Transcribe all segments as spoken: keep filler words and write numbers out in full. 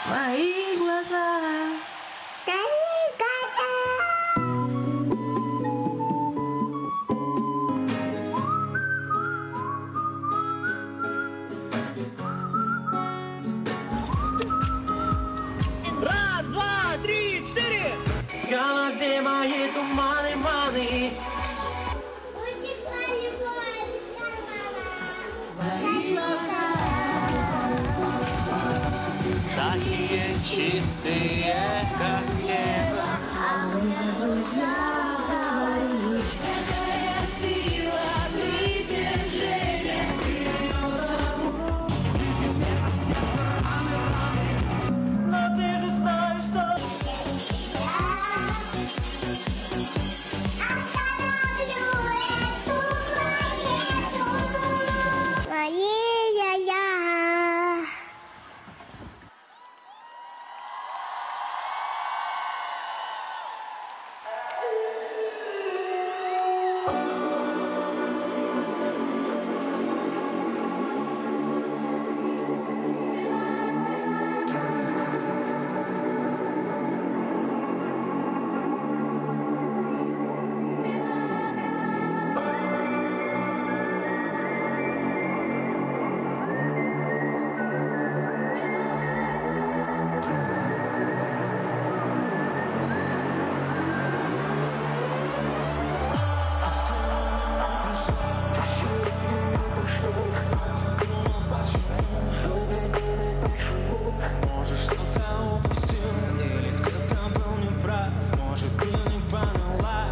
Мои глаза. Раз, два, три, четыре! В голове мои туманы, маны. Твои глаза. Такие чистые, как небо. А мне друзья говорили, какая сила притяжения. Но ты же знаешь, что... Мария-я. Может, что-то упустил, или где-то был неправ. Может, ты не поняла.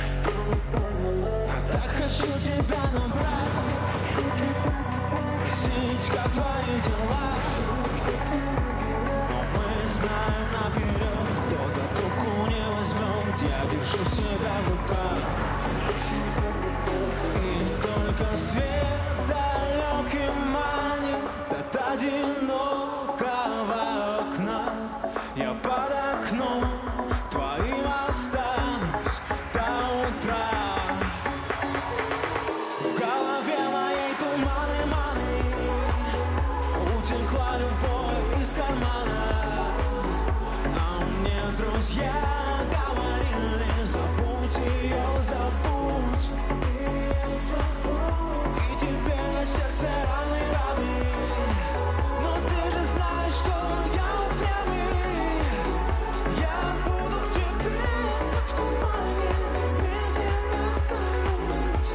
Я так хочу тебя набрать, спросить, как твои дела. Но мы знаем наперед, кто-то трубку не возьмет. Я держу себя в руках, и только свет далекий манит от одинокого окна. Я под окном твоим останусь до утра. В голове моей туманы, маны. Утекла любовь из кармана. А мне друзья говорили: забудь ее, забудь. И тебе на сердце раны, раны. Но ты же знаешь, что я упрямый. Я буду в тебе, как в тумане, медленно тонуть.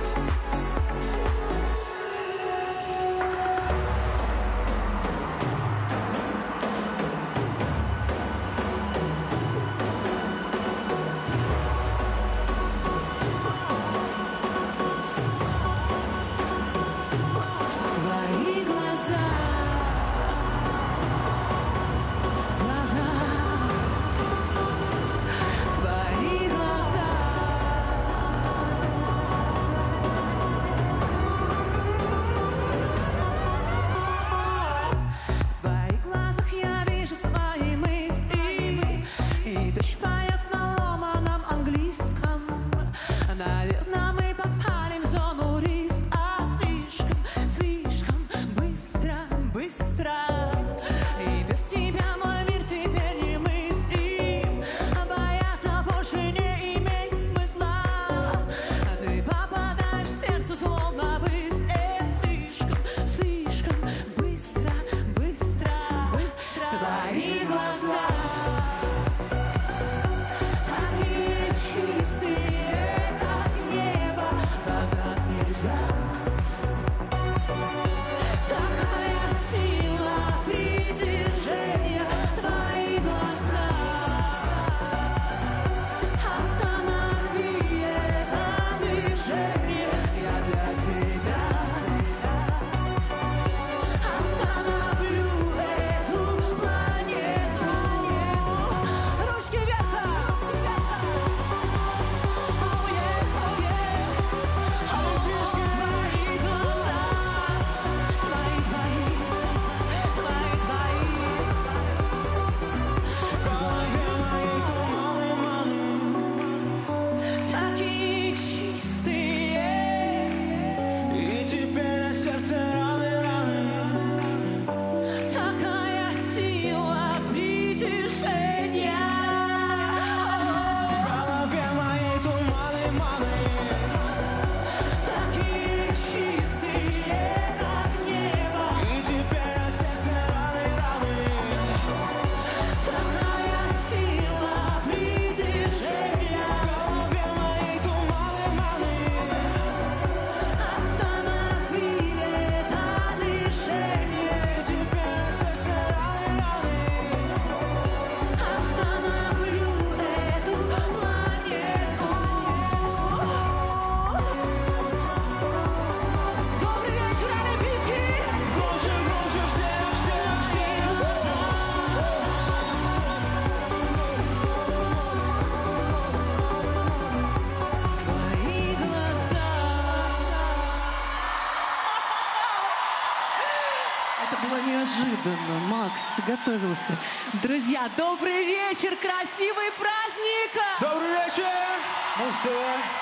Твои глаза. Глаза. Твои глаза. В твоих глазах я вижу свои мысли. И дождь поет на ломаном английском. Наверное, мы попали в зону риска. Слишком, слишком быстро, быстро. И без тебя мой мир теперь не мыслим. А бояться больше не имеет смысла. А ты попадаешь в сердце словно выстрел. Слишком, слишком быстро, быстро, быстро. Твои глаза. Такие чистые, как небо, назад нельзя. Такая сила притяжения. Твои глаза. Останови это движение. Я для тебя остановлю эту планету. неожиданно. Макс, ты готовился. Друзья, добрый вечер, красивый праздник! Добрый вечер! Муз ТВ.